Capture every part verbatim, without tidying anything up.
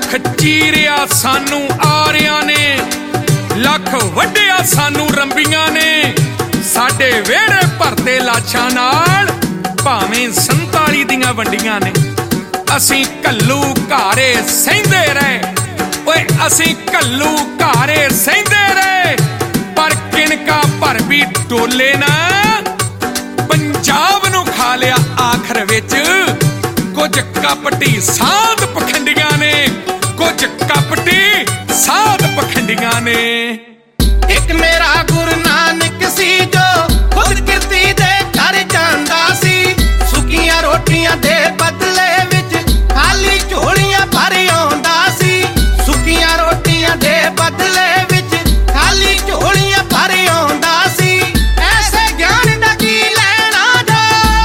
ਦੁੱਖ ਚੀਰਿਆ ਸਾਨੂੰ ਆਰਿਆਂ ਨੇ, ਲੱਖ ਵੱਢਿਆ ਸਾਨੂੰ ਰੰਬੀਆਂ ਨੇ। ਸਾਡੇ ਵਿਹੜੇ ਭਰਤੇ ਲਾਸ਼ਾਂ ਨਾਲ, ਭਾਵੇਂ ਸੰਤਾਲੀ ਦੀਆਂ ਵੰਡੀਆਂ ਨੇ। ਅਸੀਂ ਘੱਲੂ ਘਾਰੇ ਸਹਿੰਦੇ ਰਹੇ ਓਏ, ਅਸੀਂ ਘੱਲੂ ਘਾਰੇ ਸਹਿੰਦੇ ਰਹੇ, ਪਰ ਕਿਣਕਾ ਭਰ ਵੀ ਡੋਲੇ ਨਾ। ਪੰਜਾਬ ਨੂੰ ਖਾ ਲਿਆ ਆਖਰ ਵਿੱਚ ਕੁਝ ਕਪਟੀ ਸਾਧ ਪਖੰਡੀਆਂ ਨੇ, ਕੁਝ ਕਪਟੀ ਸਾਧ ਪਖੰਡੀਆਂ ਨੇ। ਇੱਕ ਮੇਰਾ ਗੁਰੂ ਨਾਨਕ ਸੀ ਜੋ ਖੁਦ ਕਿਰਤੀ ਦੇ ਘਰ ਜਾਂਦਾ ਸੀ, ਸੁੱਕੀਆਂ ਰੋਟੀਆਂ ਦੇ ਬਦਲੇ ਵਿੱਚ ਖਾਲੀ ਝੋਲੀਆਂ ਭਰ ਆਉਂਦਾ ਸੀ, ਸੁੱਕੀਆਂ ਰੋਟੀਆਂ ਦੇ ਬਦਲੇ ਵਿੱਚ ਖਾਲੀ ਝੋਲੀਆਂ ਭਰ ਆਉਂਦਾ ਸੀ। ਐਸੇ ਗਿਆਨ ਦਾ ਕੀ ਲੈਣਾ ਜੋ,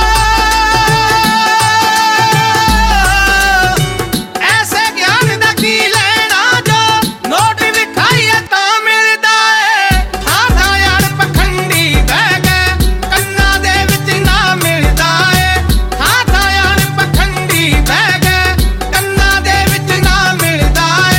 ਐਸੇ ਗਿਆਨ ਦਾ ਕੀ ਲੈਣਾ ਜੋ, ਨੋਟ ਵਿਖਾਈਏ ਤਾਂ ਮਿਲਦਾ ਏ। ਥਾਂ ਥਾਂ ਯਾਰ ਪਖੰਡੀ ਬਹਿ ਗਏ, ਕੰਨਾਂ ਦੇ ਵਿੱਚ ਨਾ ਮਿਲਦਾ ਏ। ਥਾਂ ਥਾਂ ਯਾਰ ਪਖੰਡੀ ਬਹਿ ਗਏ, ਕੰਨਾਂ ਦੇ ਵਿੱਚ ਨਾ ਮਿਲਦਾ ਏ।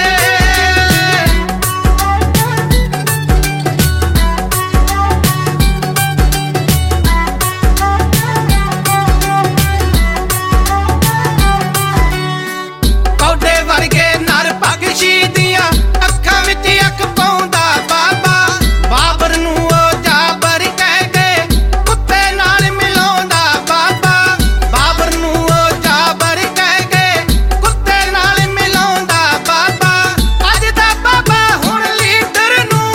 ਕੌਡੇ ਵਰਗੇ ਨਰ ਬਖਸ਼ੀ ਦੀਆਂ ਅੱਖਾਂ ਵਿੱਚ ਅੱਖ ਪਾਉਂਦਾ ਬਾਬਾ, ਬਾਬਰ ਨੂੰ ਉਹ ਜਾਬਰ ਕਹਿ ਕੇ ਕੁੱਤੇ ਨਾਲ ਮਿਲਾਉਂਦਾ ਬਾਬਾ, ਬਾਬਰ ਨੂੰ ਉਹ ਜਾਬਰ ਕਹਿ ਕੇ ਕੁੱਤੇ ਨਾਲ ਮਿਲਾਉਂਦਾ ਬਾਬਾ। ਅੱਜ ਦਾ ਬਾਬਾ ਹੁਣ ਲੀਡਰ ਨੂੰ,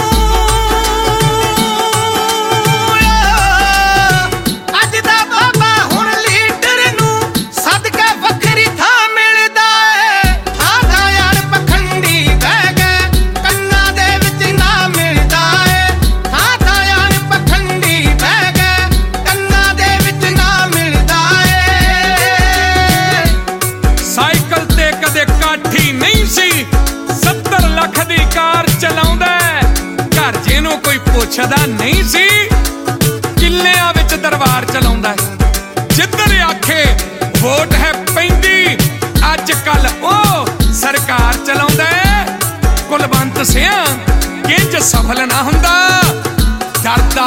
ਅੱਜ ਦਾ ਬਾਬਾ ਹੁਣ ਲੀਡਰ ਨੂੰ ਸਦਕਾ ਵੱਖਰੀ ਥਾਂ ਮਿਲਦਾ ਏ। ਥਾਂ ਥਾਂ ਯਾਰ ਪਖੰਡੀ ਬਹਿ ਗਏ, ਕੰਨਾਂ ਦੇ ਵਿੱਚ ਨਾ ਮਿਲਦਾ ਏ। ਥਾਂ ਥਾਂ ਯਾਰ ਪਖੰਡੀ ਬਹਿ ਗਏ, ਕੰਨਾਂ ਦੇ ਵਿੱਚ ਨਾ ਮਿਲਦਾ ਏ। ਸਾਈਕਲ ਤੇ ਕਦੇ ਕਾਠੀ ਨਹੀਂ ਸੀ, ਸੱਤਰ ਲੱਖ ਦੀ ਕਾਰ ਚਲਾਉਂਦਾ, ਘਰ ਜਿਹਨੂੰ ਕੋਈ ਪੁੱਛਦਾ ਨਹੀਂ ਸੀ। ਕਿੱਲਿਆਂ ਵਿੱਚ ਦਰਬਾਰ ਚਲਾਉਂਦਾ, ਜਿੱਧਰ ਆਖੇ ਵੋਟ ਹੈ ਪੈਂਦੀ, ਅੱਜ ਕੱਲ ਉਹ ਸਰਕਾਰ ਚਲਾਉਂਦਾ। ਕੁਲਵੰਤ ਸਿੰਘ ਕਿੰਜ ਸਫਲ ਨਾ ਹੁੰਦਾ, ਡਰਦਾ